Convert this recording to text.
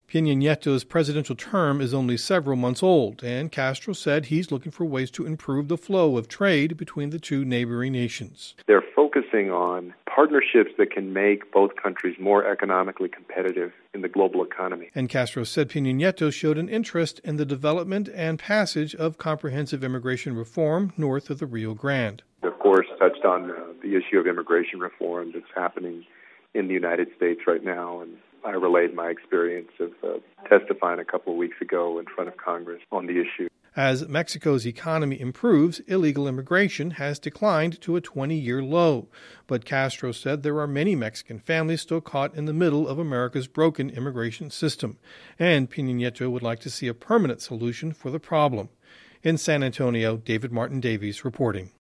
Peña Nieto's presidential term is only several months old, and Castro said he's looking for ways to improve the flow of trade between the two neighboring nations. They're focusing on partnerships that can make both countries more economically competitive in the global economy. And Castro said Peña Nieto showed an interest in the development and passage of comprehensive immigration reform north of the Rio Grande. Of course, touched on the issue of immigration reform that's happening in the United States right now, and I relayed my experience of testifying a couple of weeks ago in front of Congress on the issue. As Mexico's economy improves, illegal immigration has declined to a 20-year low. But Castro said there are many Mexican families still caught in the middle of America's broken immigration system. And Peña Nieto would like to see a permanent solution for the problem. In San Antonio, David Martin Davies reporting.